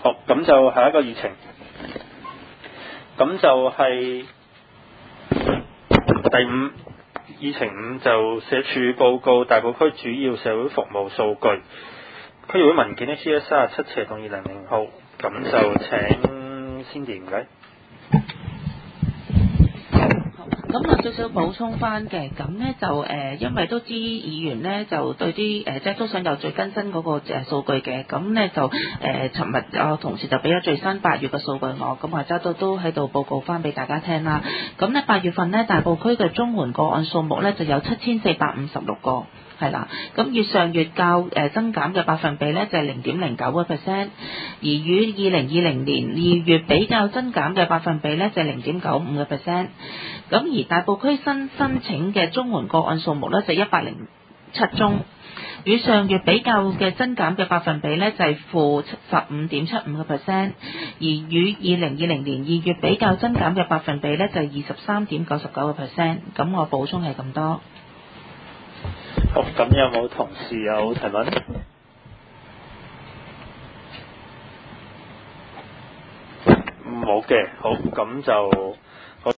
好，咁就下一個議程，咁就係第5議程5就社署報告大埔區主要社會服務數據，區議會文件 HS37/2000號，咁就請Cindy唔該。 咁我少少補充翻嘅，咁呢就因為都知議員呢就對啲即係都想有最更新嗰個數據嘅，咁呢就尋日我同事就俾咗最新8月嘅數據我，咁或者都喺度報告翻俾大家聽啦。咁呢8月份呢，大埔區嘅綜援個案數目呢就有7456個。係啦，咁與上月較增減嘅百分比呢，就係0.09%，而與2020年2月比較增減嘅百分比呢，就係0.95%。咁而大埔區新申請嘅綜援個案數目呢，就107宗，與上月比較嘅增減嘅百分比呢，就係-15.75%，而與2020年2月比較增減嘅百分比呢，就係23.99%。咁我補充係咁多。 好，咁有冇同事有提問？冇嘅，好，咁就